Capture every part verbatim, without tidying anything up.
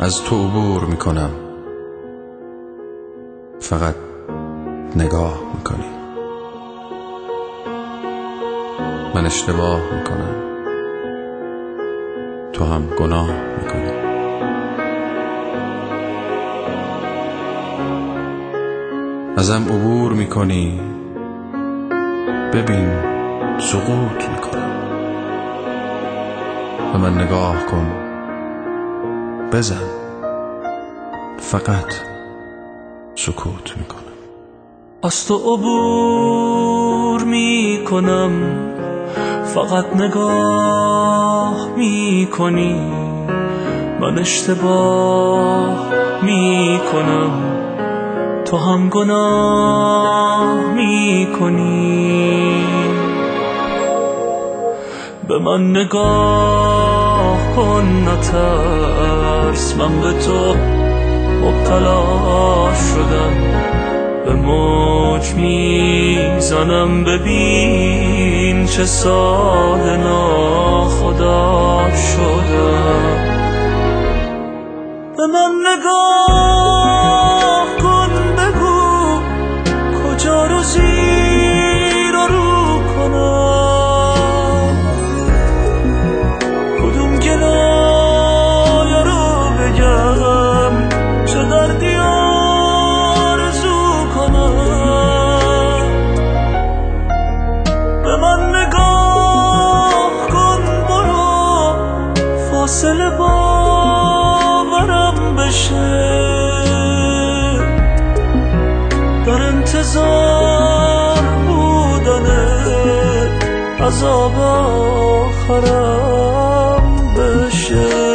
از تو عبور میکنم، فقط نگاه میکنی. من اشتباه میکنم، تو هم گناه میکنی. ازم عبور میکنی، ببین سقوط میکنم. به من نگاه کن، بزن، فقط سکوت میکنم. از تو عبور میکنم، فقط نگاه میکنی. من اشتباه میکنم، تو هم گناه میکنی. به من نگاه کن، نترس، من به تو مبتلا شدم. به موج میزنم، ببین چه ساده ناخدا شدم. به من نگاه کن، بگو کجا رو زیر و رو کنم، کدوم گلایه رو بگم، چه دردی آرزو کنم. به من نگاه کن، برو فاصله باورم بشه. در انتظار بودنه عذاب آخرم بشه.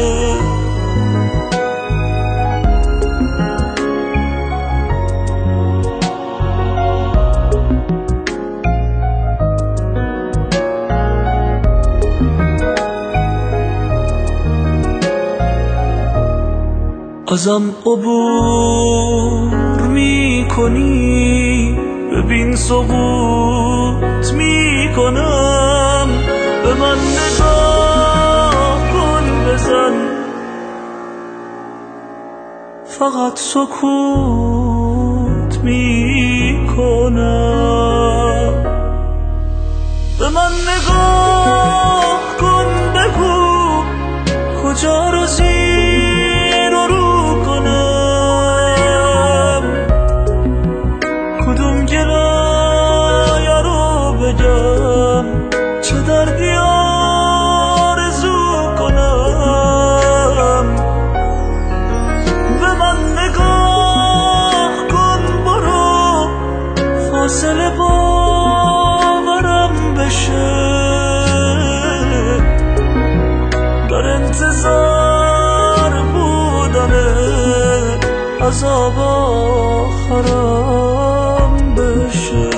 ازم عبور میکنی، ببین سقوط میکنم. به من نگاه کن، بزن، فقط سکوت میکنم. به من نگاه کن، بگو کجا رو زیر و رو کنم، کدوم گلایه رو بگم، چه دردی آرزو کنم. به من نگاه کن، برو فاصله باورم بشه. در انتظار بودنه عذاب آخرم بشه.